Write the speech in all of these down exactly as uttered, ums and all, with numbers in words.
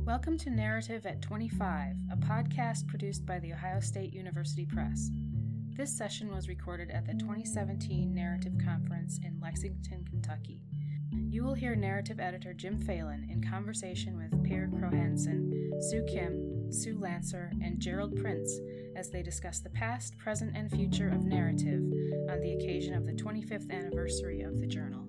Welcome to Narrative at twenty-five, a podcast produced by the Ohio State University Press. This session was recorded at the twenty seventeen Narrative Conference in Lexington, Kentucky. You will hear narrative editor Jim Phelan in conversation with Per Krogh-Hansen, Sue Kim, Sue Lancer, and Gerald Prince as they discuss the past, present, and future of narrative on the occasion of the twenty-fifth anniversary of the journal.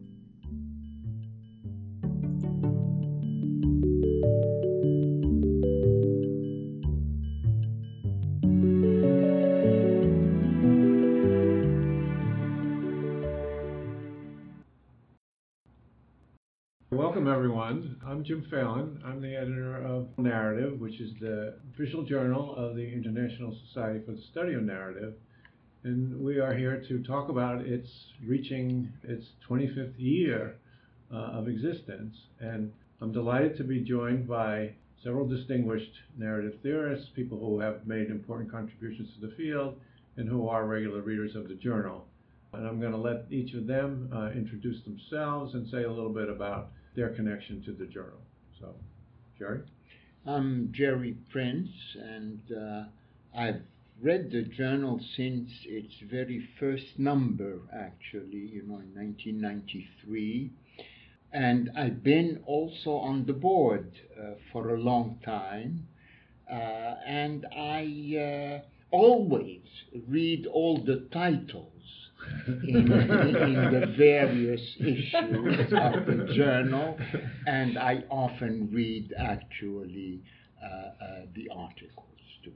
Welcome, everyone. I'm Jim Phelan. I'm the editor of Narrative, which is the official journal of the International Society for the Study of Narrative. And we are here to talk about its reaching its twenty-fifth year uh, of existence. And I'm delighted to be joined by several distinguished narrative theorists, people who have made important contributions to the field and who are regular readers of the journal. And I'm going to let each of them uh, introduce themselves and say a little bit about their connection to the journal. So, Jerry? I'm Jerry Prince, and uh, I've read the journal since its very first number, actually, you know, in nineteen ninety-three. And I've been also on the board uh, for a long time. Uh, and I uh, always read all the titles in, in the various issues of the journal, and I often read actually uh, uh, the articles too.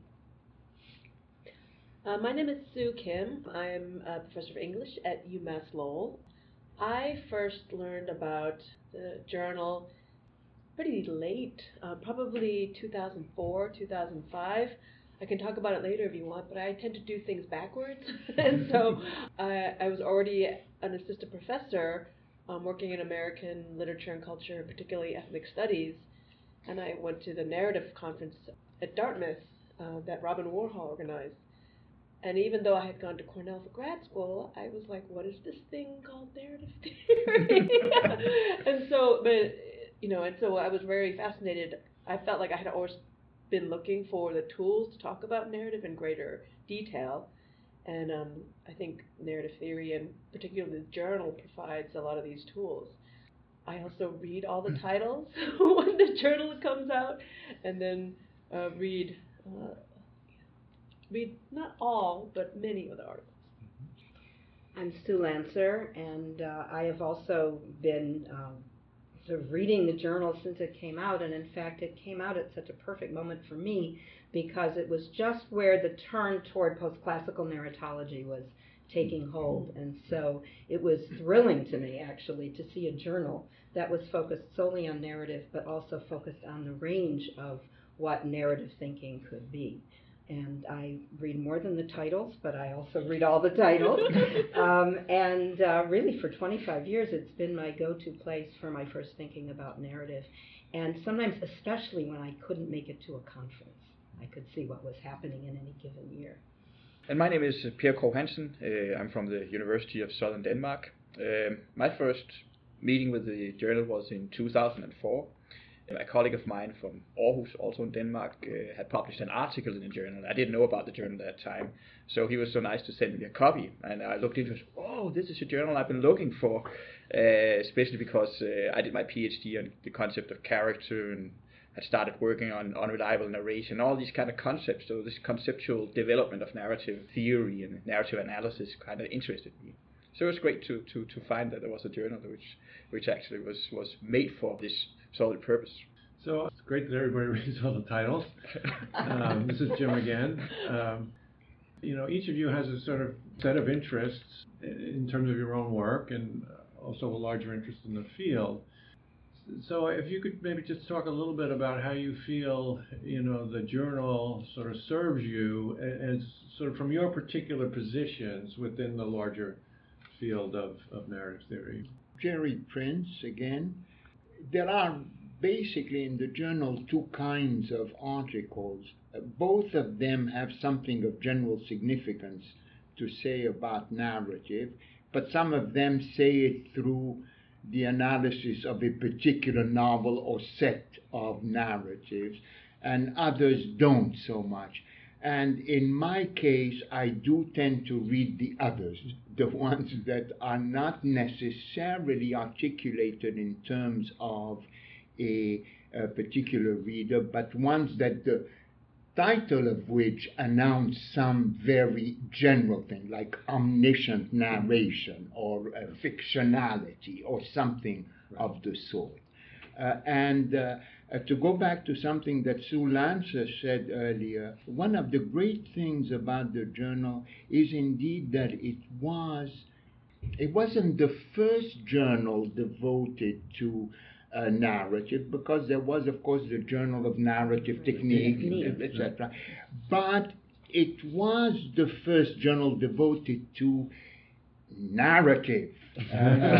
Uh, my name is Sue Kim. I'm a professor of English at UMass Lowell. I first learned about the journal pretty late, uh, probably two thousand four, two thousand five. I can talk about it later if you want, but I tend to do things backwards. And so uh, I was already an assistant professor um, working in American literature and culture, particularly ethnic studies. And I went to the narrative conference at Dartmouth uh, that Robin Warhol organized. And even though I had gone to Cornell for grad school, I was like, what is this thing called narrative theory? And so, but, you know, and so I was very fascinated. I felt like I had always been looking for the tools to talk about narrative in greater detail, and um, I think narrative theory and particularly the journal provides a lot of these tools. I also read all the titles when the journal comes out, and then uh, read uh, read not all but many of the articles. I'm Sue Lancer, and uh, I have also been um, sort of reading the journal since it came out, and in fact it came out at such a perfect moment for me because it was just where the turn toward post-classical narratology was taking hold, and so it was thrilling to me actually to see a journal that was focused solely on narrative but also focused on the range of what narrative thinking could be. And I read more than the titles, but I also read all the titles. um, and uh, really, for twenty-five years, it's been my go-to place for my first thinking about narrative. And sometimes, especially when I couldn't make it to a conference, I could see what was happening in any given year. And my name is Per Krogh-Hansen. Uh, I'm from the University of Southern Denmark. Uh, my first meeting with the journal was in two thousand four. A colleague of mine from Aarhus, also in Denmark, uh, had published an article in the journal. I didn't know about the journal at that time, so he was so nice to send me a copy. And I looked into it. Oh, this is a journal I've been looking for, uh, especially because uh, I did my PhD on the concept of character and had started working on unreliable narration, all these kind of concepts. So this conceptual development of narrative theory and narrative analysis kind of interested me. So it was great to, to, to find that there was a journal which which actually was, was made for this solid purpose. So it's great that everybody reads all the titles. Um, this is Jim again. Um, you know, each of you has a sort of set of interests in terms of your own work and also a larger interest in the field. So if you could maybe just talk a little bit about how you feel, you know, the journal sort of serves you as sort of from your particular positions within the larger field of, of narrative theory. Jerry Prince again. There are basically in the journal two kinds of articles. Uh, both of them have something of general significance to say about narrative, but some of them say it through the analysis of a particular novel or set of narratives, and others don't so much. And in my case, I do tend to read the others, the ones that are not necessarily articulated in terms of a, a particular reader, but ones that the title of which announce some very general thing, like omniscient narration or uh, fictionality or something of the sort. Uh, and uh, uh, to go back to something that Sue Lancer said earlier, one of the great things about the journal is indeed that it was, it wasn't the first journal devoted to uh, narrative, because there was, of course, the Journal of Narrative Technique, et cetera. But it was the first journal devoted to narrative. uh, uh,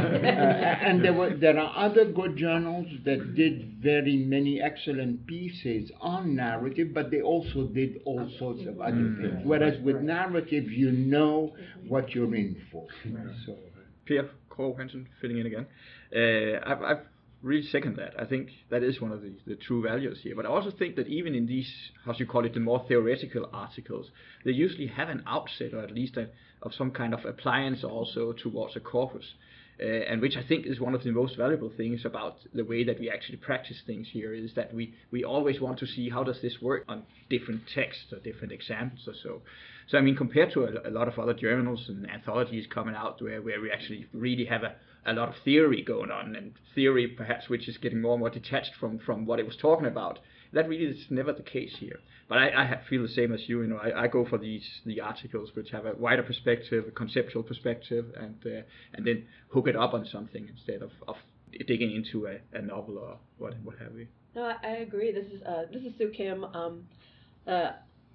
and there were there are other good journals that did very many excellent pieces on narrative, but they also did all sorts of other Mm. things. Whereas with narrative, you know what you're in for. So, Per Krogh Hansen, filling in again. Uh, I've, I've really second that. I think that is one of the, the true values here. But I also think that even in these, how you call it, the more theoretical articles, they usually have an outset, or at least a, of some kind of appliance also towards a corpus. Uh, and which I think is one of the most valuable things about the way that we actually practice things here, is that we, we always want to see how does this work on different texts or different examples or so. So I mean, compared to a, a lot of other journals and anthologies coming out where, where we actually really have a, a lot of theory going on, and theory perhaps which is getting more and more detached from, from what it was talking about, that really is never the case here. But I, I feel the same as you. You know, I, I go for these the articles which have a wider perspective, a conceptual perspective, and uh, and then hook it up on something instead of, of digging into a, a novel or what what have you. No, I, I agree. This is uh, this is Sue Kim. Um, uh,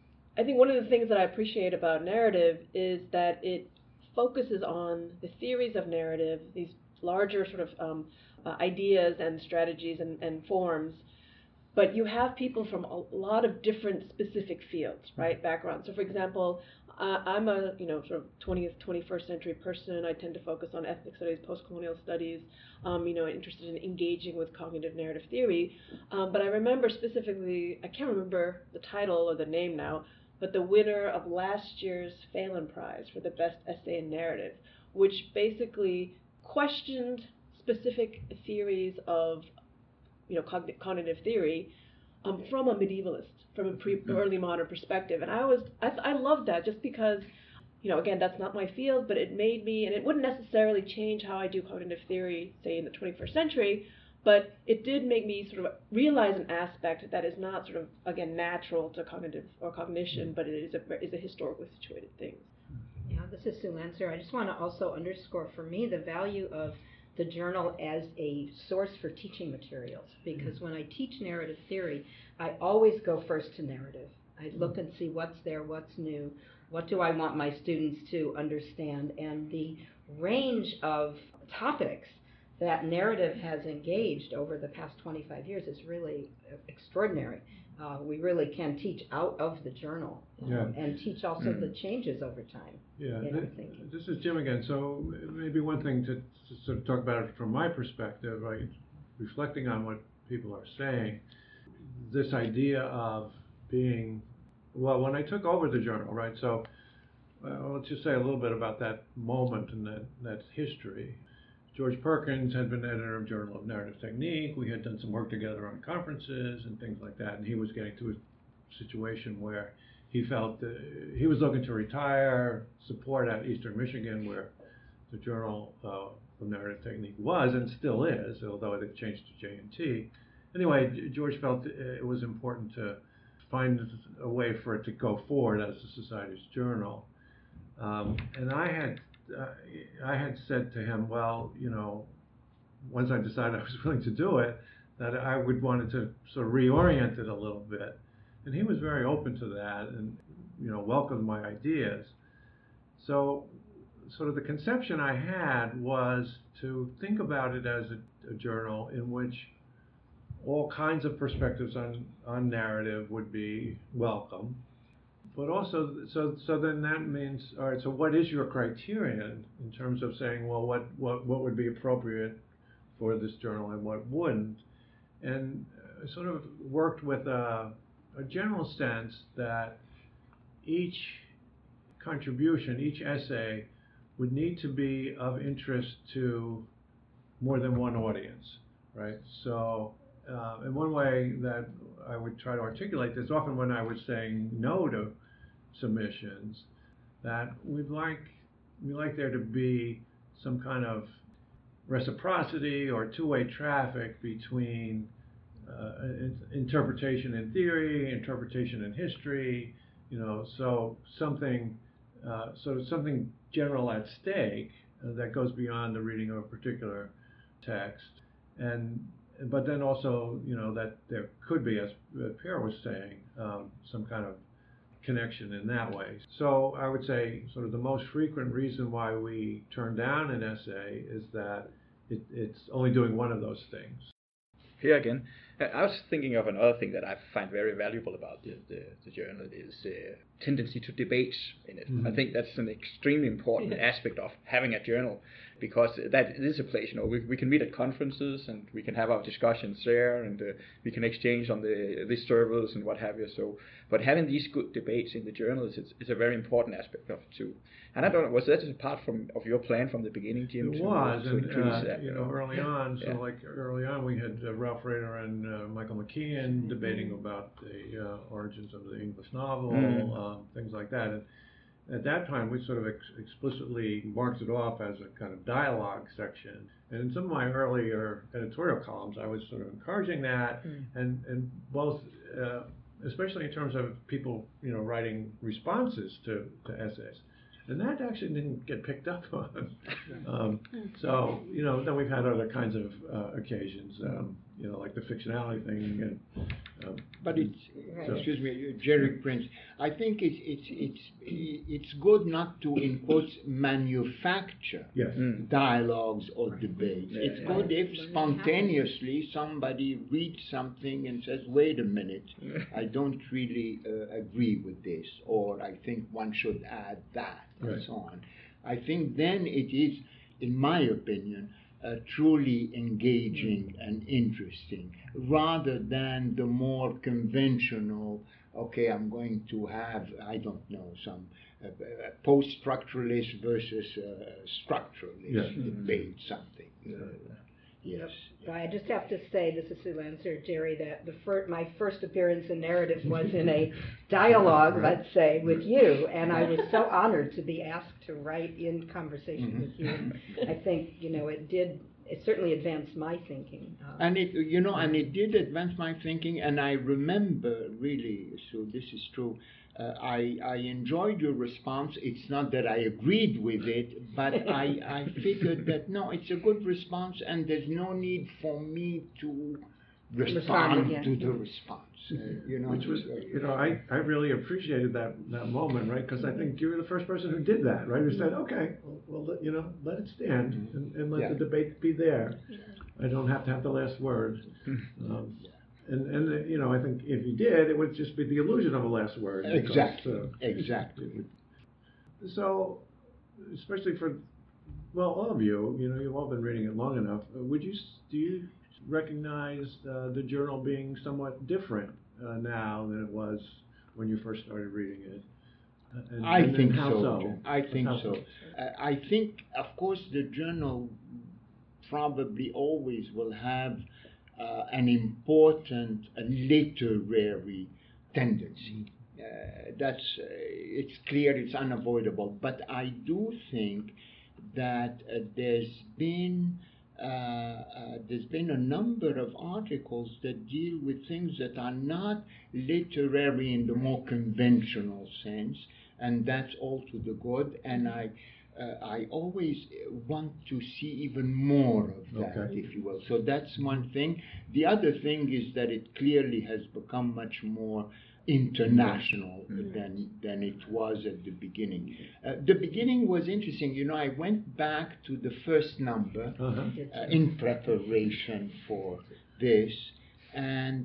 I think one of the things that I appreciate about narrative is that it focuses on the theories of narrative, these larger sort of um, uh, ideas and strategies and, and forms. But you have people from a lot of different specific fields, right? Backgrounds. So, for example, uh, I'm a you know sort of twentieth, twenty-first century person. I tend to focus on ethnic studies, post-colonial studies. Um, you know, interested in engaging with cognitive narrative theory. Um, but I remember specifically, I can't remember the title or the name now, but the winner of last year's Phelan Prize for the best essay in narrative, which basically questioned specific theories of you know, cogn- cognitive theory, um, from a medievalist, from a pre- early modern perspective. And I was, I, I loved that just because, you know, again, that's not my field, but it made me, and it wouldn't necessarily change how I do cognitive theory, say, in the twenty-first century, but it did make me sort of realize an aspect that is not sort of, again, natural to cognitive or cognition, but it is a, is a historically situated thing. Yeah, this is Sue Lancer. I just want to also underscore for me the value of the journal as a source for teaching materials, because when I teach narrative theory, I always go first to narrative. I look and see what's there, what's new, what do I want my students to understand, and the range of topics that narrative has engaged over the past twenty-five years is really extraordinary. Uh, we really can teach out of the journal um, Yeah. and teach also Mm. the changes over time. Yeah, in th- our thinking. this is Jim again. So maybe one thing to, to sort of talk about it from my perspective, right, reflecting on what people are saying, this idea of being, well, when I took over the journal, right, so uh, let's just say a little bit about that moment and that, that history. George Perkins had been editor of Journal of Narrative Technique. We had done some work together on conferences and things like that, and he was getting to a situation where he felt uh, he was looking to retire, support at Eastern Michigan, where the Journal uh, of Narrative Technique was and still is, although it had changed to J and T. Anyway, George felt it was important to find a way for it to go forward as the Society's journal. Um, and I had uh, I had said to him, well, you know, once I decided I was willing to do it, that I would wanted to sort of reorient it a little bit. And he was very open to that and, you know, welcomed my ideas. So sort of the conception I had was to think about it as a, a journal in which all kinds of perspectives on, on narrative would be welcome. But also, so so then that means, all right, so what is your criterion in terms of saying, well, what, what, what would be appropriate for this journal and what wouldn't, and uh, sort of worked with a, a general sense that each contribution, each essay, would need to be of interest to more than one audience, right? So, uh, in one way that I would try to articulate this, often when I was saying no to submissions, that we'd like we like there to be some kind of reciprocity or two-way traffic between uh, in, interpretation in theory, interpretation in history, you know, so something uh, so something general at stake uh, that goes beyond the reading of a particular text, and but then also, you know, that there could be, as Pierre was saying, um, some kind of connection in that way. So I would say sort of the most frequent reason why we turn down an essay is that it, it's only doing one of those things. Here again, I was thinking of another thing that I find very valuable about the, the, the journal is uh, tendency to debate in it. Mm-hmm. I think that's an extremely important aspect of having a journal, because that is a place, you know, we, we can meet at conferences and we can have our discussions there, and uh, we can exchange on the list servers and what have you. So, but having these good debates in the journal is, is a very important aspect of it too. And I don't know, was that a part from of your plan from the beginning, Jim? It to, was, to and increase uh, that? you know, early on. So yeah. like early on, we had uh, Ralph Rader and uh, Michael McKeon mm-hmm. debating about the uh, origins of the English novel, mm-hmm. um, things like that. And at that time, we sort of ex- explicitly marked it off as a kind of dialogue section. And in some of my earlier editorial columns, I was sort of encouraging that, mm. and and both, uh, especially in terms of people, you know, writing responses to, to essays. And that actually didn't get picked up on. um, so, you know, then we've had other kinds of uh, occasions, um, you know, like the fictionality thing. And, um, but it's, so. excuse me, Jerry Prince, I think it's, it's, it's, it's good not to, in quotes, manufacture yes. mm. dialogues or debates. Yeah. It's good if spontaneously somebody reads something and says, wait a minute, I don't really uh, agree with this, or I think one should add that. And right. so on. I think then it is, in my opinion, uh, truly engaging mm. and interesting, rather than the more conventional, okay, I'm going to have, I don't know, some uh, post-structuralist versus uh, structuralist yeah. debate, mm. something. Yeah. Uh, yes. But I just have to say, this is Sue Lancer, Jerry, that the fir- my first appearance in Narrative was in a dialogue, let's say, with you, and I was so honored to be asked to write in conversation mm-hmm. with you. And I think, you know, it did, it certainly advanced my thinking. Um, and it, you know, and it did advance my thinking, and I remember, really, so this is true, Uh, I, I enjoyed your response. It's not that I agreed with it, but I, I figured that, no, it's a good response, and there's no need for me to respond to the response. Uh, you know, Which was, you know, I, I really appreciated that, that moment, right? Because I think you were the first person who did that, right? Who said, okay, well, well let, you know, let it stand and, and let yeah. the debate be there. I don't have to have the last word. Um, And, and you know, I think if you did, it would just be the illusion of a last word. Exactly. Because, uh, exactly. So, especially for, well, all of you, you know, you've all been reading it long enough. Uh, would you, do you recognize uh, the journal being somewhat different uh, now than it was when you first started reading it? Uh, and, I and, think and how so. so. I think how so. so. Uh, I think, of course, the journal probably always will have Uh, an important uh, literary tendency. Uh, that's uh, it's clear, it's unavoidable. But I do think that uh, there's been uh, uh, there's been a number of articles that deal with things that are not literary in the more conventional sense, and that's all to the good. And I. Uh, I always want to see even more of that, okay. if you will. So that's one thing. The other thing is that it clearly has become much more international mm-hmm. than than it was at the beginning. Uh, the beginning was interesting. You know, I went back to the first number uh-huh. uh, in preparation for this, and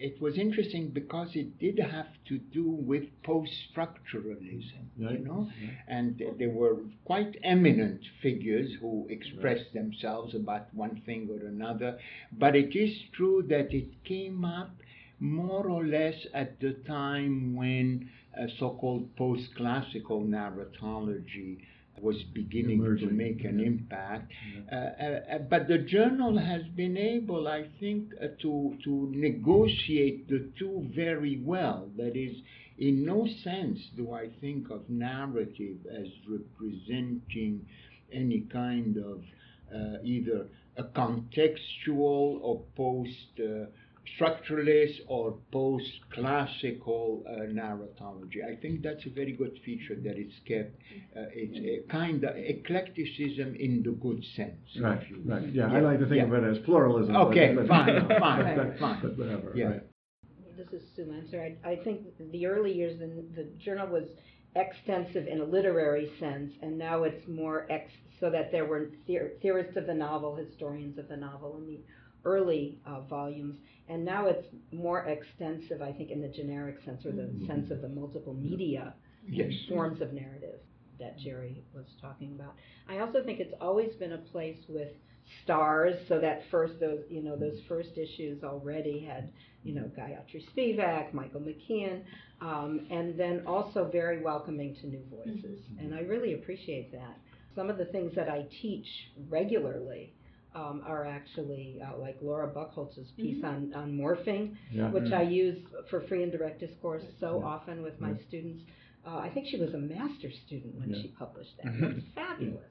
it was interesting because it did have to do with post-structuralism, Right. you know, Right. and th- there were quite eminent figures who expressed themselves about one thing or another. But it is true that it came up more or less at the time when a so-called post-classical narratology was beginning Emerging, to make an yeah. impact. Yeah. Uh, uh, but the journal has been able, I think, uh, to, to negotiate the two very well. That is, in no sense do I think of narrative as representing any kind of uh, either a contextual or post uh, structuralist or post-classical uh, narratology. I think that's a very good feature that it's kept. Uh, it's a kind of eclecticism in the good sense. Right, if you right. will. Yeah, I like to think yeah. of it as pluralism. Okay, but, but, fine, you know, fine, but, fine. But whatever, Yeah. right. This is Sue Lancer. I, I think the early years, the, the journal was extensive in a literary sense, and now it's more ex, so that there were theor- theorists of the novel, historians of the novel in the early uh, volumes, and now it's more extensive, I think, in the generic sense, or the Mm-hmm. sense of the multiple media Yes. forms of narrative that Jerry was talking about. I also think it's always been a place with stars, so that first, those, you know, those first issues already had, you know, Gayatri Spivak, Michael McKeon, um, and then also very welcoming to new voices. Mm-hmm. And I really appreciate that. Some of the things that I teach regularly um, are actually uh, like Laura Buchholz's piece Mm-hmm. on, on morphing, Yeah. which I use for free and direct discourse so Yeah. often with my Yeah. students. Uh, I think she was a master's student when Yeah. she published that. Mhm. That's fabulous.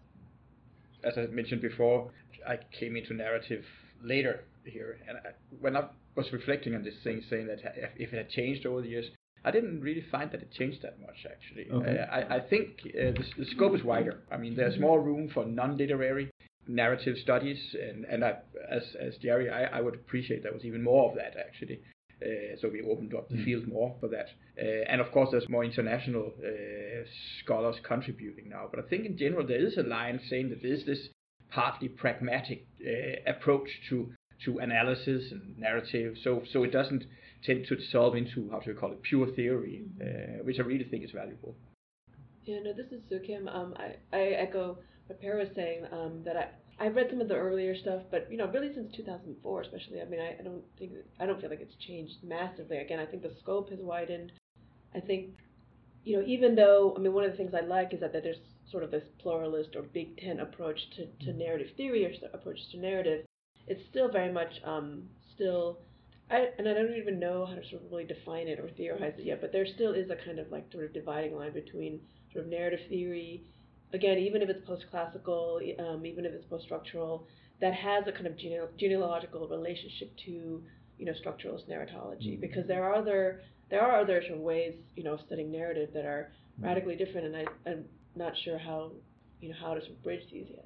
As I mentioned before, I came into narrative later here, and I, when I was reflecting on this thing, saying that if it had changed over the years, I didn't really find that it changed that much, actually. Okay. Uh, I, I think uh, the, the scope is wider. I mean, there's more room for non-literary narrative studies, and, and I, as, as Jerry, I, I would appreciate there was even more of that, actually. Uh, so we opened up the field more for that. Uh, and of course, there's more international uh, scholars contributing now. But I think in general, there is a line saying that there is this partly pragmatic uh, approach to to analysis and narrative. So so it doesn't tend to dissolve into, how to call it, pure theory, uh, which I really think is valuable. Yeah, no, this is Sue Kim. Um, I, I echo what Per was saying, um, that I, I've read some of the earlier stuff, but, you know, really since two thousand four especially, I mean, I, I don't think, I don't feel like it's changed massively. Again, I think the scope has widened. I think, you know, even though, I mean, one of the things I like is that, that there's sort of this pluralist or Big Ten approach to, to narrative theory or approach to narrative, it's still very much um, still, I, and I don't even know how to sort of really define it or theorize it yet, but there still is a kind of like sort of dividing line between sort of narrative theory, again, even if it's post-classical, um, even if it's post-structural, that has a kind of gene- genealogical relationship to, you know, structuralist narratology, mm-hmm. because there are other there are other sort of ways, you know, of studying narrative that are radically different, and I, I'm not sure how, you know, how to sort of bridge these yet.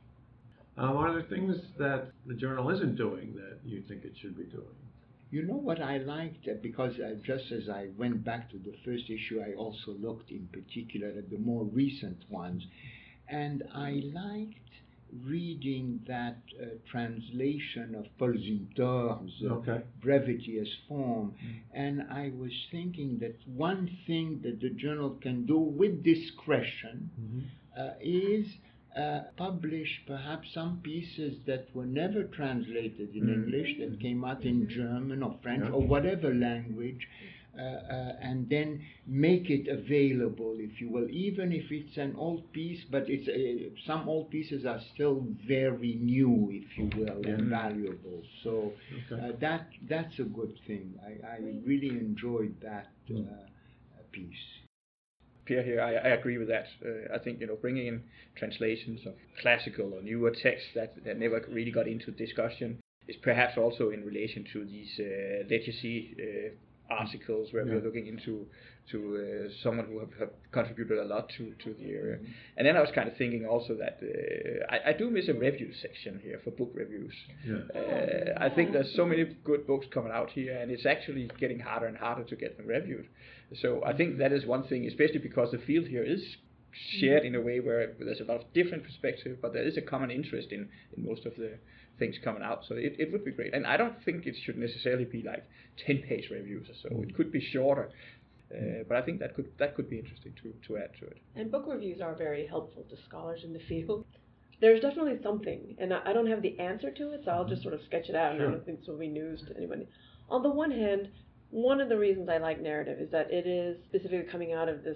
Um, are there things that the journal isn't doing that you think it should be doing? You know what I liked, uh, because uh, just as I went back to the first issue, I also looked in particular at the more recent ones, and I liked reading that uh, translation of Paul Zumthor's uh, Okay. Brevity as Form, Mm. and I was thinking that one thing that the journal can do with discretion Mm-hmm. uh, is Uh, publish perhaps some pieces that were never translated in Mm. English, that came out in German or French Yeah. or whatever language, uh, uh, and then make it available, if you will, even if it's an old piece, but it's uh, some old pieces are still very new, if you will, Yeah. and valuable. So Okay. uh, that that's a good thing. I, I really enjoyed that uh, Mm. piece. Pierre here, I, I agree with that. Uh, I think, you know, bringing in translations of classical or newer texts that, that never really got into discussion is perhaps also in relation to these uh, legacy uh, articles where Yeah. we're looking into to uh, someone who have, have contributed a lot to, to the area. And then I was kind of thinking also that uh, I, I do miss a review section here for book reviews. Yeah. Uh, I think there's so many good books coming out here, and it's actually getting harder and harder to get them reviewed. So I think that is one thing, especially because the field here is shared in a way where there's a lot of different perspectives, but there is a common interest in, in most of the things coming out. So it, it would be great. And I don't think it should necessarily be like ten-page reviews or so. It could be shorter. Uh, but I think that could that could be interesting to, to add to it. And book reviews are very helpful to scholars in the field. There's definitely something, and I, I don't have the answer to it, so I'll just sort of sketch it out, and Sure. I don't think this will be news to anybody. On the one hand, one of the reasons I like narrative is that it is specifically coming out of this,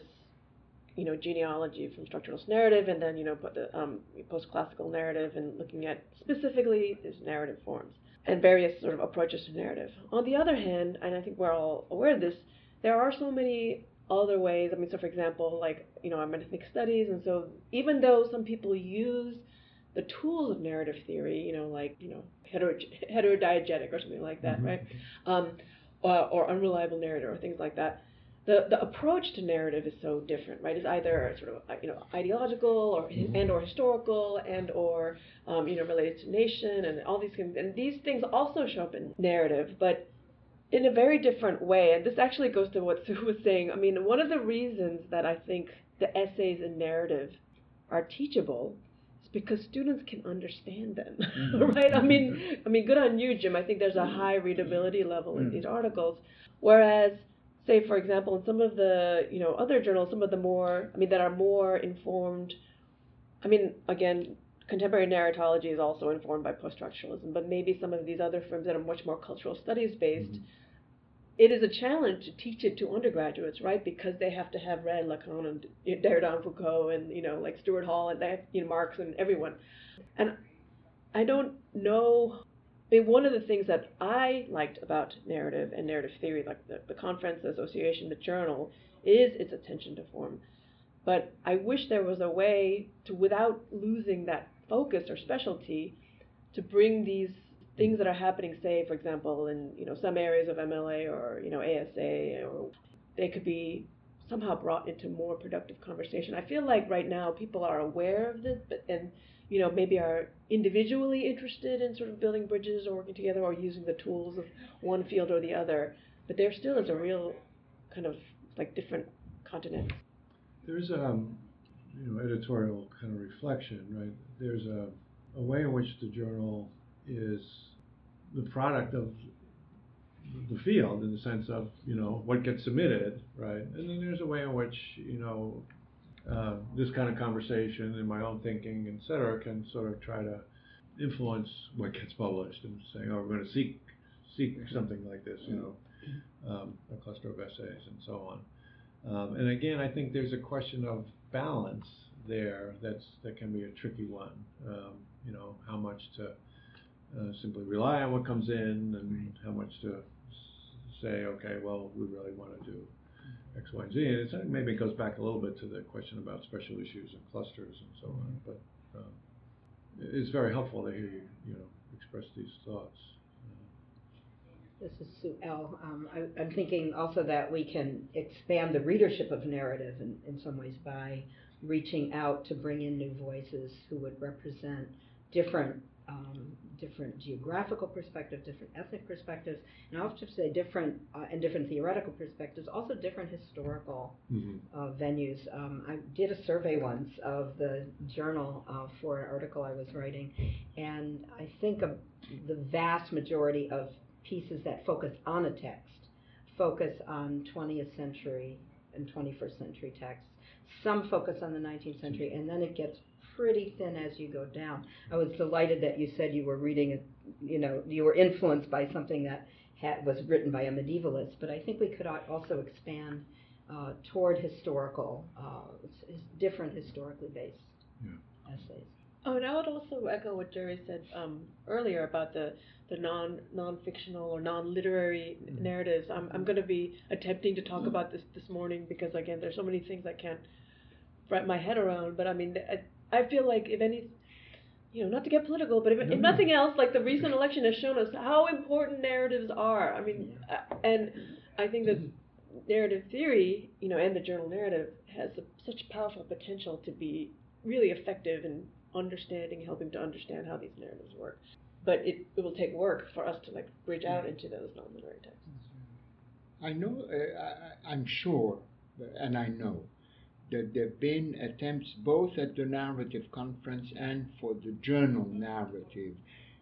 you know, genealogy from structuralist narrative, and then, you know, put the um, post-classical narrative, and looking at specifically these narrative forms and various sort of approaches to narrative. On the other hand, and I think we're all aware of this, there are so many other ways. I mean, so for example, like, you know, I'm in ethnic studies, and so even though some people use the tools of narrative theory, you know, like, you know, hetero, heterodiegetic or something like that, mm-hmm. right? Um, uh, or unreliable narrator or things like that. The the approach to narrative is so different, right? It's either sort of, you know, ideological or mm-hmm. and or historical and or um, you know, related to nation and all these things. And these things also show up in narrative, but in a very different way. And this actually goes to what Sue was saying. I mean, one of the reasons that I think the essays in narrative are teachable is because students can understand them, mm-hmm. right? I mean, I mean, good on you, Jim. I think there's a high readability level in mm-hmm. these articles, whereas, say, for example, in some of the, you know, other journals, some of the more, I mean, that are more informed, I mean, again, contemporary narratology is also informed by post-structuralism, but maybe some of these other firms that are much more cultural studies based, mm-hmm. it is a challenge to teach it to undergraduates, right? Because they have to have read Lacan and Derrida and Foucault and, you know, like Stuart Hall and they have, you know, Marx and everyone. And I don't know. I mean, one of the things that I liked about narrative and narrative theory, like the, the conference, the association, the journal, is its attention to form. But I wish there was a way to, without losing that focus or specialty, to bring these things that are happening, say, for example, in, you know, some areas of M L A or, you know, A S A, or they could be somehow brought into more productive conversation. I feel like right now people are aware of this, but and you know, maybe are individually interested in sort of building bridges or working together or using the tools of one field or the other, but there still is a real kind of like different continent. There's um, you know, editorial kind of reflection, right? There's a, a way in which the journal is the product of the field in the sense of, you know, what gets submitted, right? And then there's a way in which, you know, uh, this kind of conversation and my own thinking, et cetera, can sort of try to influence what gets published and saying, oh, we're going to seek seek something like this, you know, um, a cluster of essays and so on. Um, and again, I think there's a question of balance there that's that can be a tricky one. Um, you know, how much to uh, simply rely on what comes in, and how much to s- say, okay, well, we really want to do X, Y, and Z. And it's, maybe it goes back a little bit to the question about special issues and clusters and so on. But um, it's very helpful to hear you, you know, express these thoughts. This is Sue L. Um, I, I'm thinking also that we can expand the readership of narrative in, in some ways by reaching out to bring in new voices who would represent different um, different geographical perspectives, different ethnic perspectives, and I'll just say different uh, and different theoretical perspectives, also different historical mm-hmm. uh, venues. Um, I did a survey once of the journal uh, for an article I was writing, and I think of the vast majority of pieces that focus on a text focus on twentieth century and twenty-first century texts. Some focus on the nineteenth century, and then it gets pretty thin as you go down. I was delighted that you said you were reading, a, you know, you were influenced by something that had, was written by a medievalist, but I think we could also expand uh, toward historical, uh, different historically based yeah. essays. Oh, and I would also echo what Jerry said um, earlier about the, the non non-fictional or non-literary mm-hmm. narratives. I'm I'm going to be attempting to talk mm-hmm. about this this morning because, again, there's so many things I can't wrap my head around. But I mean, I, I feel like if any, you know, not to get political, but if, no. if nothing else, like the recent election has shown us how important narratives are. I mean, yeah. uh, and I think that narrative theory, you know, and the journal narrative has a, such powerful potential to be really effective in understanding, helping to understand how these narratives work. But it, it will take work for us to like bridge out into those non-literary texts. I know, uh, I, I'm sure, and I know, that there have been attempts both at the Narrative Conference and for the journal Narrative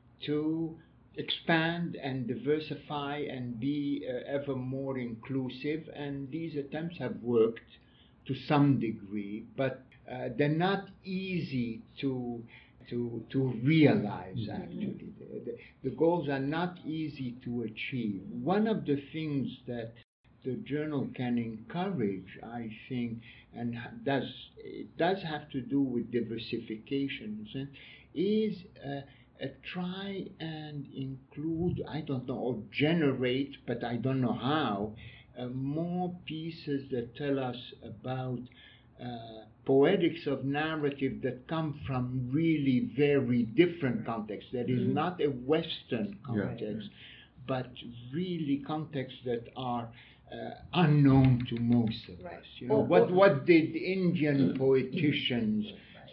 to expand and diversify and be uh, ever more inclusive, and these attempts have worked to some degree, but uh, they're not easy to to to realize. Actually, the, the, the goals are not easy to achieve. One of the things that the journal can encourage, I think, and does it does have to do with diversification, is uh, uh, try and include, I don't know, or generate, but I don't know how, uh, more pieces that tell us about uh, poetics of narrative that come from really very different contexts. That is Mm-hmm. not a Western context, Yeah. but really contexts that are uh, unknown to most of Right. us. You know, Or- what or- what did Indian poeticians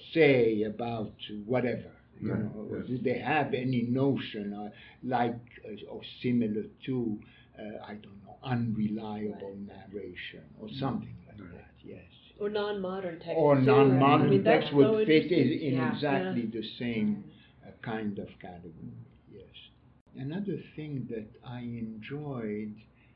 say about whatever? You Right, know, yes. do they have any notion uh, like uh, or similar to uh, I don't know, unreliable narration or something like Right. that? Yes. Or non-modern text. Or too. non-modern I mean, that's text would so fit in, interesting. in Yeah. exactly Yeah. the same uh, kind of category. Yes. Another thing that I enjoyed,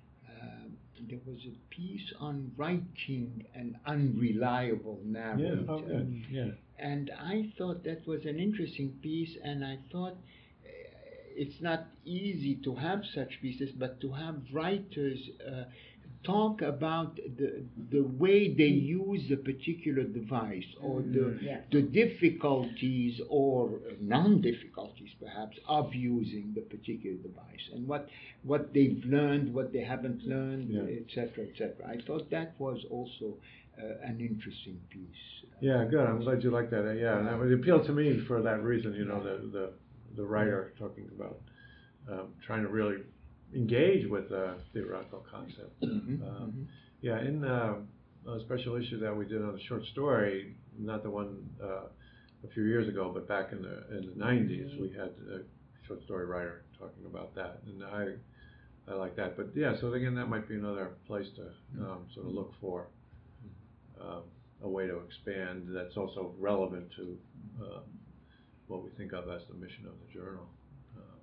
uh, there was a piece on writing an unreliable narrator. Yeah, oh, good, yeah. And I thought that was an interesting piece, and I thought uh, it's not easy to have such pieces, but to have writers uh, talk about the the way they use a particular device, or the Yeah. the difficulties or non-difficulties perhaps of using the particular device, and what what they've learned, what they haven't learned, Yeah. et cetera, et cetera. I thought that was also uh, an interesting piece. Yeah, good. I'm glad you like that. Uh, Yeah, and that would appeal to me for that reason. You know, the the, the writer talking about um, trying to really engage with a theoretical concept. Mhm, Um, mhm. Yeah, in uh, a special issue that we did on a short story, not the one uh, a few years ago, but back in the in the nineties, we had a short story writer talking about that, and I I like that. But yeah, so again, that might be another place to um, sort of look for. Um, a way to expand that's also relevant to um, what we think of as the mission of the journal. Um,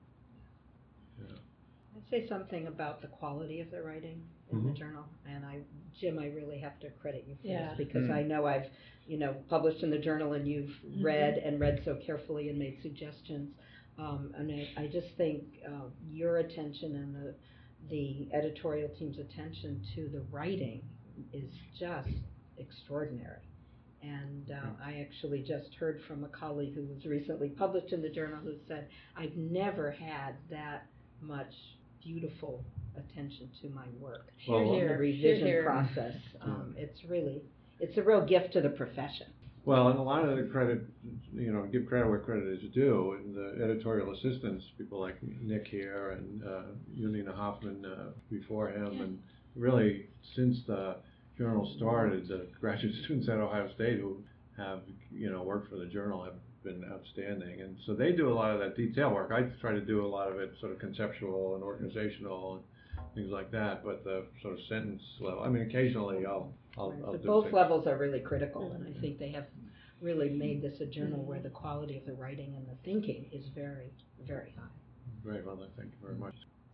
yeah. I'd say something about the quality of the writing in Mhm. the journal, and I, Jim, I really have to credit you for Yeah. this, because Mm. I know I've, you know, published in the journal, and you've Mhm. read and read so carefully and made suggestions, um, and I, I just think uh, your attention and the the editorial team's attention to the writing is just extraordinary. And uh, I actually just heard from a colleague who was recently published in the journal who said, I've never had that much beautiful attention to my work. Well, in well- the Here, revision here, here. process. Um, It's really, it's a real gift to the profession. Well, and a lot of the credit, you know, give credit where credit is due, and the editorial assistants, people like Nick here and uh, Yunina Hoffman uh, before him, Yeah. and really since the journal started, the graduate students at Ohio State who have, you know, worked for the journal have been outstanding, and so they do a lot of that detail work. I try to do a lot of it sort of conceptual and organizational and things like that, but the sort of sentence level, I mean, occasionally I'll, I'll, I'll But do both things. levels are really critical, and I think they have really made this a journal where the quality of the writing and the thinking is very, very high. Very well, thank you very much.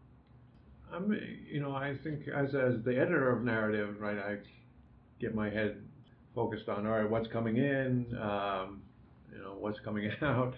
I'm, you know, I think as as the editor of narrative, right, I get my head focused on, all right, what's coming in, um, you know, what's coming out,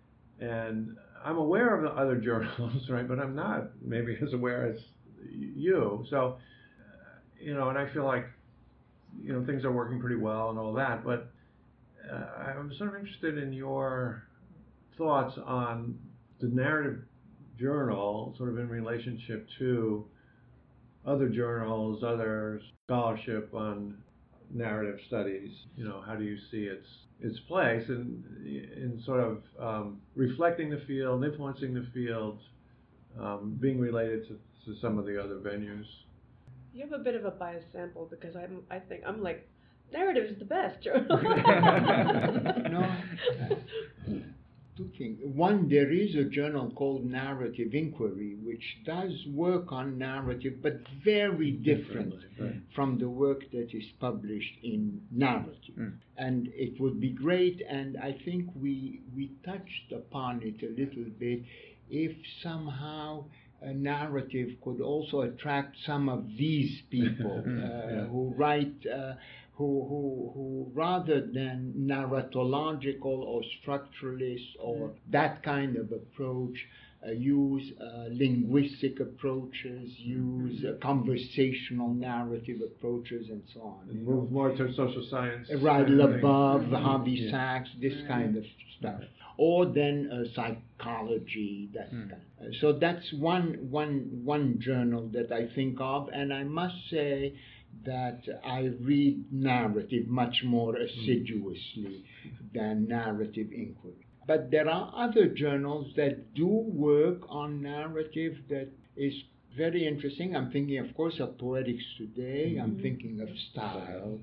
and I'm aware of the other journals, right, but I'm not maybe as aware as you. So, uh, you know, and I feel like, you know, things are working pretty well and all that, but uh, I'm sort of interested in your thoughts on the narrative journal sort of in relationship to other journals, other scholarship on narrative studies. You know, how do you see its its place in in sort of um, reflecting the field, influencing the field, um, being related to, to some of the other venues? You have a bit of a biased sample, because I'm, I think, I'm like, narrative is the best journal. No. two things. One, there is a journal called Narrative Inquiry, which does work on narrative, but very different Right. from the work that is published in narrative. Mm. And it would be great, and I think we we touched upon it a little bit, if somehow a narrative could also attract some of these people uh, Yeah. who write, uh, who, who, who rather than narratological or structuralist or that kind of approach, uh, use uh, linguistic approaches, use uh, conversational narrative approaches, and so on. And you move know. more to social science. Right, kind of thing. Labov, Harvey Yeah. Sachs, this kind of stuff, or then uh, psychology, that Mm. kind. Uh, so that's one one one journal that I think of, and I must say that I read narrative much more assiduously than Narrative Inquiry. But there are other journals that do work on narrative that is very interesting. I'm thinking, of course, of Poetics Today. I'm thinking of Style.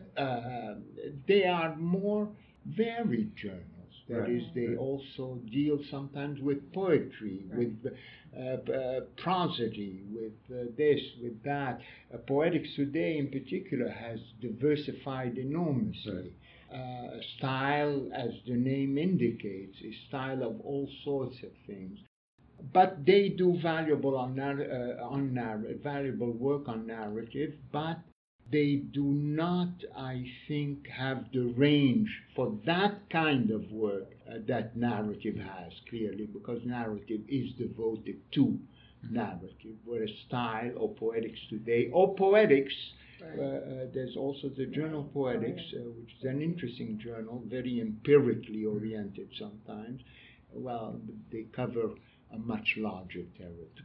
Uh, they are more varied journals. That Right. is, they also deal sometimes with poetry, with uh, uh, prosody, with uh, this, with that. Uh, Poetics Today, in particular, has diversified enormously. Uh, style, as the name indicates, is style of all sorts of things. But they do valuable on, nar- uh, on nar- valuable work on narrative, but they do not, I think, have the range for that kind of work uh, that narrative has, clearly, because narrative is devoted to narrative, whereas Style or Poetics Today, or Poetics, uh, uh, there's also the journal Poetics, uh, which is an interesting journal, very empirically oriented sometimes. Well, they cover a much larger territory.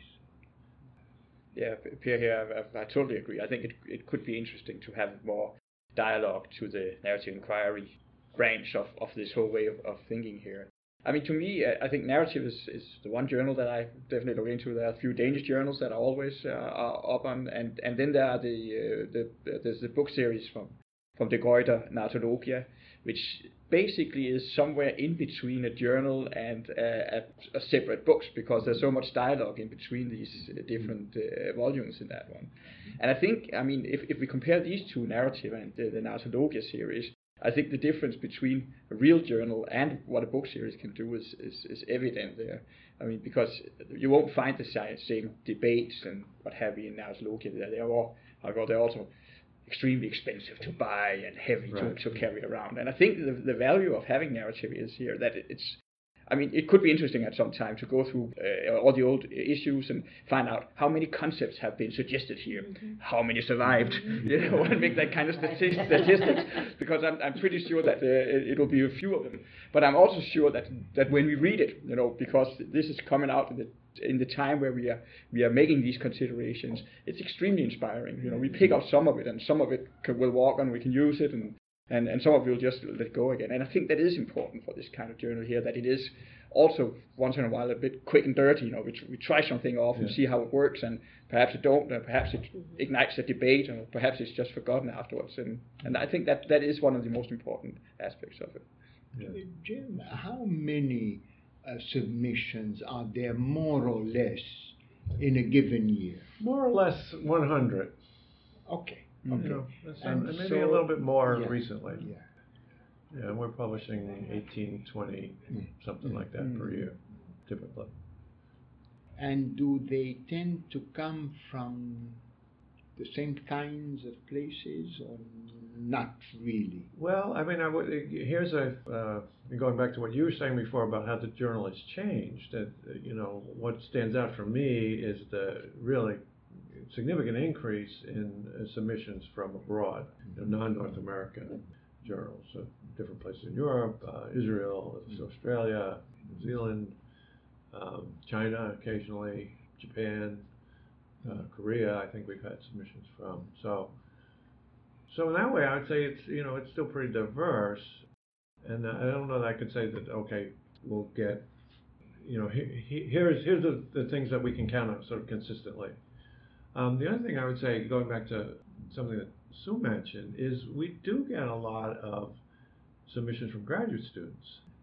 Yeah, Pierre here, I, I totally agree. I think it it could be interesting to have more dialogue to the narrative inquiry branch of, of this whole way of, of thinking here. I mean, to me, I think narrative is, is the one journal that I definitely look into. There are a few Danish journals that are always uh, are up on, and, and then there are the, uh, the there's the book series from from De Gruyter, Narratologia, which basically is somewhere in between a journal and uh, a, a separate books, because there's so much dialogue in between these uh, different uh, volumes in that one. And I think, I mean, if, if we compare these two, narrative and the, the Narratologia series, I think the difference between a real journal and what a book series can do is, is, is evident there. I mean, because you won't find the same debates and what have you in Narratologia. They are all, however, they're also extremely expensive to buy and heavy Right. to, to carry around. And I think the, the value of having narrative is here that it, it's, I mean, it could be interesting at some time to go through uh, all the old issues and find out how many concepts have been suggested here, mm-hmm. how many survived, mm-hmm. you know, and make that kind of stati- statistics, because I'm, I'm pretty sure that uh, it, it'll be a few of them. But I'm also sure that, that when we read it, you know, because this is coming out in the in the time where we are we are making these considerations, it's extremely inspiring. You know, we pick up some of it, and some of it can, will walk on, we can use it, and, and, and some of it will just let go again. And I think that is important for this kind of journal here, that it is also once in a while a bit quick and dirty. You know, we, we try something off and yeah. see how it works, and perhaps it don't, and perhaps it ignites a debate, or perhaps it's just forgotten afterwards. And, and I think that that is one of the most important aspects of it. Yeah. Jim, how many Uh, submissions are there, more or less, in a given year? More or less one hundred. Okay. You Okay. know, that's, And uh, maybe so- a little bit more yeah, recently. Yeah. Yeah, we're publishing eighteen, twenty, Mm. something like that Mm. per year, typically. And do they tend to come from the same kinds of places, or not really? Well, I mean, I would, here's a uh, going back to what you were saying before about how the journal has changed. That uh, you know, what stands out for me is the really significant increase in uh, submissions from abroad, you know, non-North American journals, so different places in Europe, uh, Israel, Australia, New Zealand, um, China, occasionally Japan. Uh, Korea, I think we've had submissions from. So, so in that way, I would say it's you know it's still pretty diverse, and I don't know that I could say that okay, we'll get, you know, he, he, here's here's the, the things that we can count on sort of consistently. Um, the other thing I would say, going back to something that Sue mentioned, is we do get a lot of submissions from graduate students,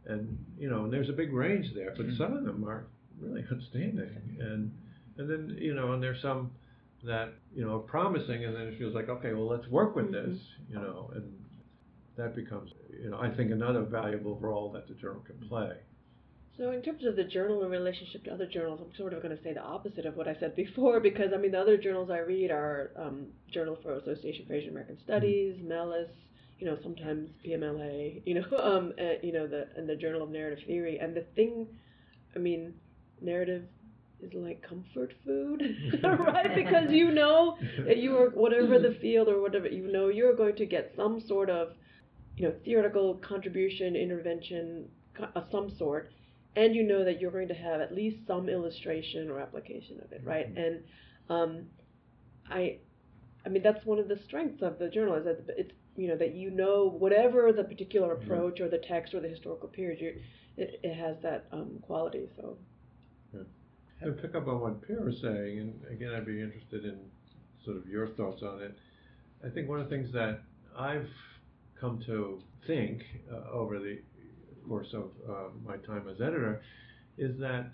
and you know, and there's a big range there, but Mm. some of them are really outstanding, and and then you know, and there's some that you know are promising, and then it feels like, okay, well, let's work with this, you know, and that becomes, you know, I think another valuable role that the journal can play. So in terms of the journal in relationship to other journals, I'm sort of going to say the opposite of what I said before, because I mean the other journals I read are um, Journal for Association for Asian American Studies, MELIS, you know, sometimes P M L A, you know, um, uh, you know, the and the Journal of Narrative Theory. And the thing, I mean, narrative is like comfort food, right? Because you know that you are, whatever the field or whatever, you know you're going to get some sort of, you know, theoretical contribution, intervention of some sort, and you know that you're going to have at least some illustration or application of it, right? Mm-hmm. And um, I, I mean, that's one of the strengths of the journal, is that it's, you know, that you know whatever the particular approach or the text or the historical period, you, it, it has that um, quality. So. Yeah. And pick up on what Pierre was saying, and again, I'd be interested in sort of your thoughts on it. I think one of the things that I've come to think uh, over the course of uh, my time as editor is that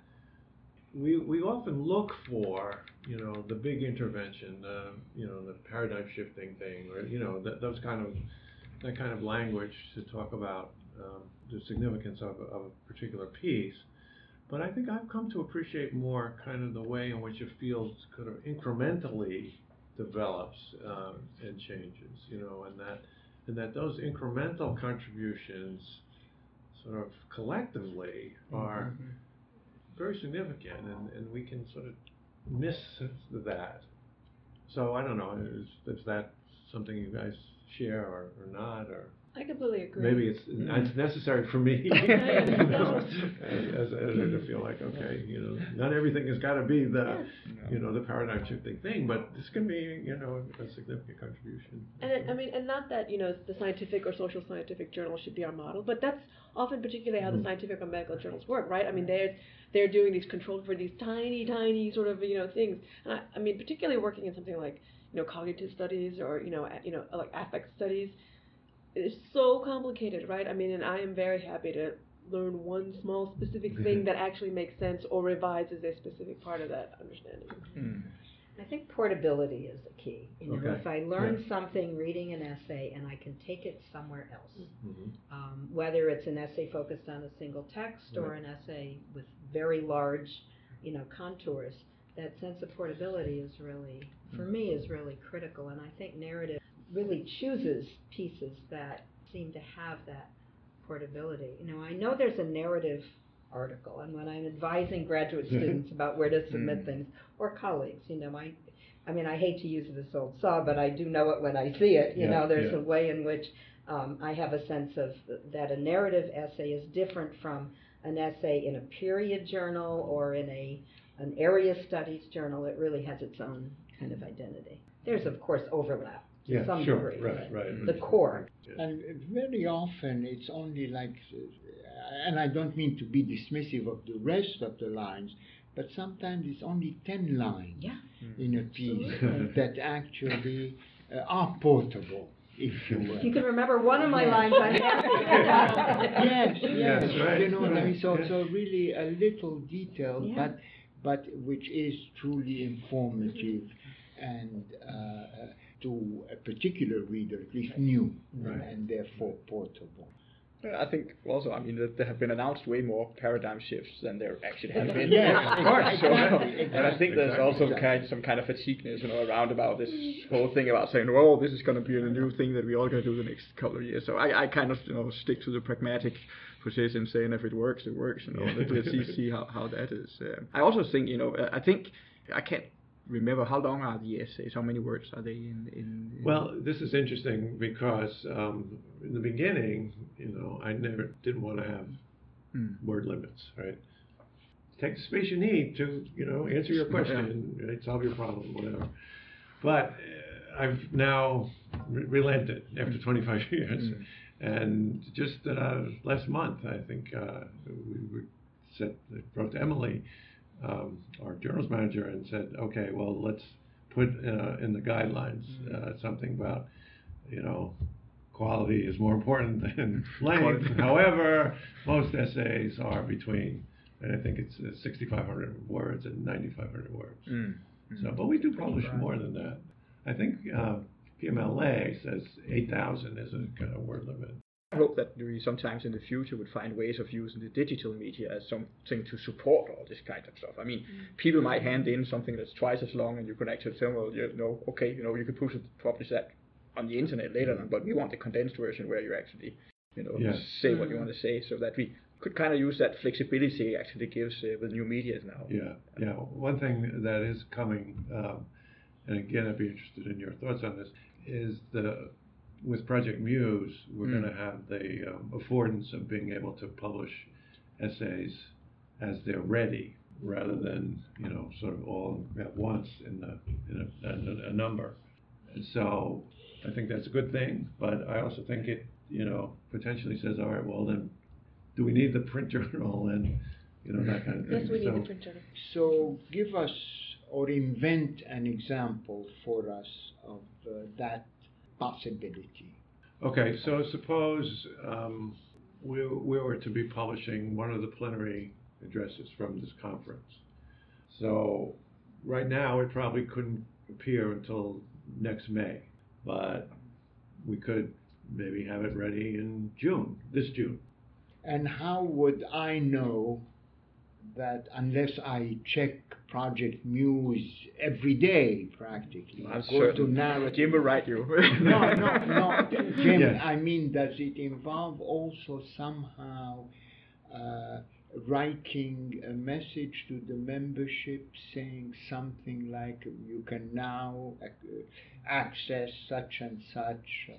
we we often look for, you know, the big intervention, uh, you know, the paradigm shifting thing, or you know, th- those kind of that kind of language to talk about um, the significance of, of a particular piece. But I think I've come to appreciate more kind of the way in which a field kind of incrementally develops uh, and changes, you know, and that and that those incremental contributions sort of collectively are Mm-hmm. very significant, and, and we can sort of miss that. So I don't know, is, is that something you guys share or, or not, or? I completely agree. Maybe it's it's necessary for me you know, as an editor to feel like, okay, you know, not everything has got to be the, you know, the paradigm shifting thing, but this can be, you know, a significant contribution. And it, I mean, and not that, you know, the scientific or social scientific journal should be our model, but that's often particularly how the scientific or medical journals work, right? I mean, they're they're doing these controlled for these tiny, tiny sort of, you know, things. And I, I mean, particularly working in something like, you know, cognitive studies or, you know, a, you know, like affect studies. It's so complicated, right? I mean, and I am very happy to learn one small specific thing that actually makes sense or revises a specific part of that understanding. Mm. I think portability is the key. You know, Okay. if I learn Yeah. something reading an essay and I can take it somewhere else, Mm-hmm. um, whether it's an essay focused on a single text or Right. an essay with very large, you know, contours, that sense of portability is really, for me, is really critical. And I think narrative really chooses pieces that seem to have that portability. You know, I know there's a narrative article, and when I'm advising graduate students about where to submit Mm. things, or colleagues, you know, I, I mean, I hate to use this old saw, but I do know it when I see it. You Yeah, know, there's yeah. a way in which um, I have a sense of that a narrative essay is different from an essay in a period journal or in a an area studies journal. It really has its own kind of identity. There's, of course, overlap to Yeah, some sure, degree. right, but right. The core. Yeah. And very often it's only like, and I don't mean to be dismissive of the rest of the lines, but sometimes it's only ten lines Yeah. in a piece Absolutely. that actually uh, are portable, if you will. If you can remember one of my Yes. lines, I'm happy. yes, yes, Yes, right, you know, right, there is also yes. really a little detail, Yeah. but but which is truly informative and uh, to a particular reader, at least new, Right. and, and therefore portable. I think also, I mean, that there have been announced way more paradigm shifts than there actually have been. Yeah, of course. So, Exactly, and I think there's exactly, also exactly. kind some kind of fatigueness, you know, around about this whole thing about saying, "Well, this is going to be the new thing that we all going to do the next couple of years." So I, I kind of, you know, stick to the pragmatic position, saying if it works, it works. You know, Yeah. let's, let's see, see how, how that is. Uh, I also think, you know, I think I can't remember how long are the essays. How many words are they in? in, in Well, this is interesting because um, in the beginning, you know, I never didn't want to have Hmm. word limits, right? Take the space you need to, you know, answer your question, right, solve your problem, whatever. But uh, I've now re- relented after twenty-five years, Mm. and just uh, last month, I think uh, we, we said, wrote to Emily, um, our journals manager, and said, okay, well, let's put uh, in the guidelines uh, something about, you know, quality is more important than length. However, most essays are between, and I think it's uh, sixty-five hundred words and ninety-five hundred words. Mm. Mm. So, but we do publish more than that. I think uh, P M L A says eight thousand is a kind of word limit. I hope that we sometimes in the future would find ways of using the digital media as something to support all this kind of stuff. I mean, mm. people might hand in something that's twice as long, and you can actually tell, well, you know, okay, you know, you could push it, publish that on the internet later on, but we want the condensed version where you actually, you know, yes. say what you want to say, so that we could kind of use that flexibility it actually gives uh, with new media now. Yeah, yeah. One thing that is coming, um, and again, I'd be interested in your thoughts on this, is the with Project Muse, we're mm. going to have the um, affordance of being able to publish essays as they're ready, rather than, you know, sort of all at once in, the, in a, a, a number. And so I think that's a good thing, but I also think it, you know, potentially says, all right, well then, do we need the print journal and, you know, that kind of thing. Yes, we so, need the print journal. So give us or invent an example for us of uh, that possibility. Okay, so suppose um, we, we were to be publishing one of the plenary addresses from this conference. So right now it probably couldn't appear until next May, but we could maybe have it ready in June, this June. And how would I know that unless I check Project Muse every day, practically? I'm go certain. to narrative. Jim will write you. no, no, no, Jim. Yes. I mean, does it involve also somehow uh, writing a message to the membership saying something like, you can now uh, access such and such? Uh,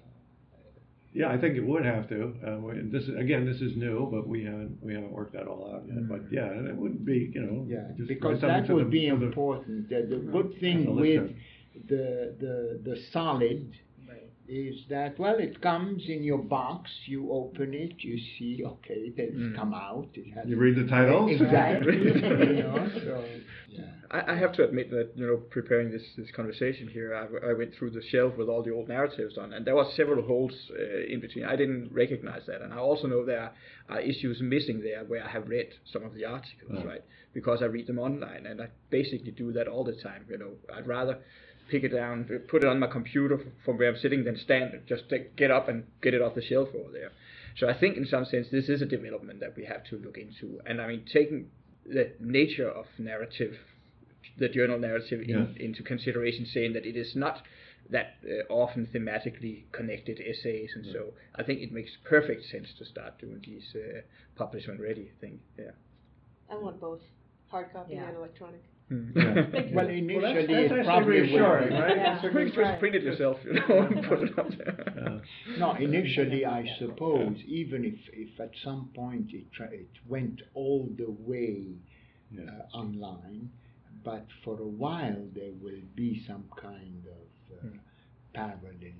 Yeah, I think it would have to. Uh, we, this is, again, this is new, but we haven't we haven't worked that all out yet. Mm. But yeah, and it would be, you know, yeah, just because that would the, be important. The, the good thing the with the the the solid right. is that, well, it comes in your box. You open it, you see, okay, it has mm. come out. It has you read the titles. Exactly. you know, so, yeah. I, I have to admit that, you know, preparing this, this conversation here, I, I went through the shelf with all the old narratives on, and there were several holes uh, in between. I didn't recognize that, and I also know there are issues missing there where I have read some of the articles, oh. right? Because I read them online, and I basically do that all the time. You know, I'd rather pick it down, put it on my computer from where I'm sitting, than stand it. Just take, get up and get it off the shelf over there. So I think, in some sense, this is a development that we have to look into. And I mean, taking the nature of narrative, the journal narrative in, yeah. into consideration, saying that it is not that uh, often thematically connected essays, and yeah. so I think it makes perfect sense to start doing these uh, publish when ready thing. Yeah, I want both hard copy yeah. and electronic. Hmm. Yeah. Well, initially well, that's, that's it probably reassuring, right? Yeah. So quick, just print it yourself, you know, and put it up there. Yeah. No, initially I suppose, even if, if at some point it, tra- it went all the way yeah. uh, online, but for a while there will be some kind of uh, hmm. parallel.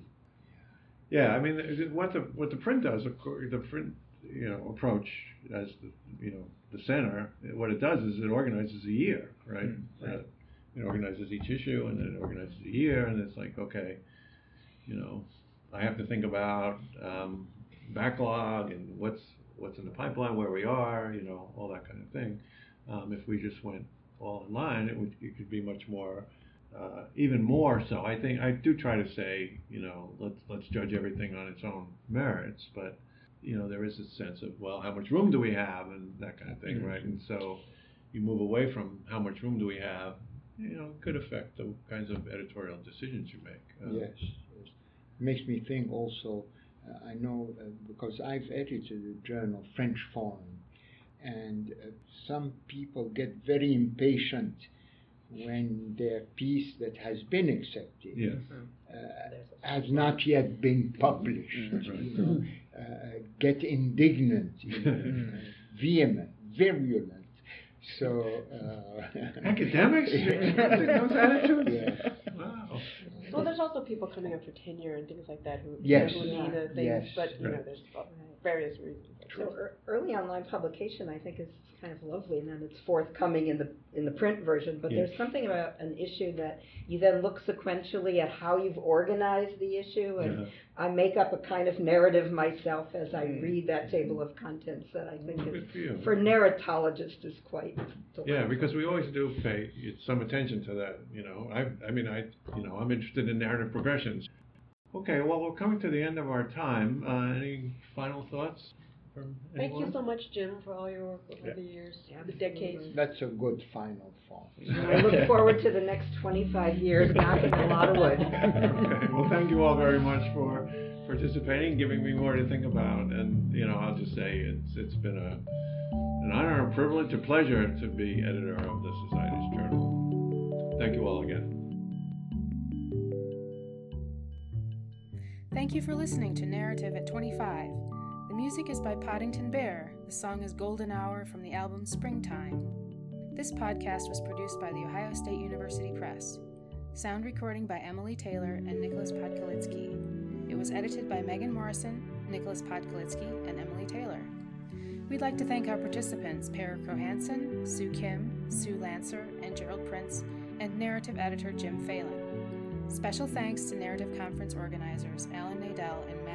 Yeah, I mean, what the what the print does, of course, the print, you know, approach as the, you know, the center, what it does is it organizes a year, right? Mm, right. Uh, it organizes each issue, and then it organizes a year, and it's like, okay, you know, I have to think about um, backlog and what's what's in the pipeline, where we are, you know, all that kind of thing. Um, if we just went all online, it would it could be much more, uh, even more so. I think I do try to say, you know, let's let's judge everything on its own merits, but you know, there is a sense of, well, how much room do we have, and that kind of thing, mm-hmm. right? And so you move away from how much room do we have, you know, it could affect the kinds of editorial decisions you make. Uh, yes, yes. Makes me think also, uh, I know, uh, because I've edited a journal, French Foreign, and uh, some people get very impatient when their piece that has been accepted yes. uh, has not yet been published. Mm-hmm. You know, uh, get indignant, you know, vehement, virulent. So uh, academics, those attitudes. Yeah. Wow. Well, there's also people coming up for tenure and things like that who, yes. who need uh, things, yes. but you right. know, there's various reasons. true. So er, early online publication, I think, is kind of lovely, and then it's forthcoming in the in the print version. But Yes. there's something about an issue that you then look sequentially at how you've organized the issue, and Yeah. I make up a kind of narrative myself as I Mm. read that table of contents that I think Good is, for you. for narratologists, is quite delightful. Yeah, because we always do pay some attention to that, you know. I, I mean, I, you know, I'm interested in narrative progressions. Okay, well, we're coming to the end of our time. Uh, any final thoughts from Thank anyone? you so much, Jim, for all your work over Yeah. the years, the Absolutely. decades. That's a good final thought. And I look forward to the next twenty-five years knocking a lot of wood. Okay, well, thank you all very much for participating, giving me more to think about. And, you know, I'll just say it's it's been a an honor, a privilege, a pleasure to be editor of the Society's Journal. Thank you all again. Thank you for listening to Narrative at twenty-five. The music is by Poddington Bear. The song is Golden Hour from the album Springtime. This podcast was produced by the Ohio State University Press. Sound recording by Emily Taylor and Nicholas Podkolitsky. It was edited by Megan Morrison, Nicholas Podkolitsky, and Emily Taylor. We'd like to thank our participants, Para Crohansen, Sue Kim, Sue Lancer, and Gerald Prince, and narrative editor Jim Phelan. Special thanks to Narrative Conference organizers Alan Nadell and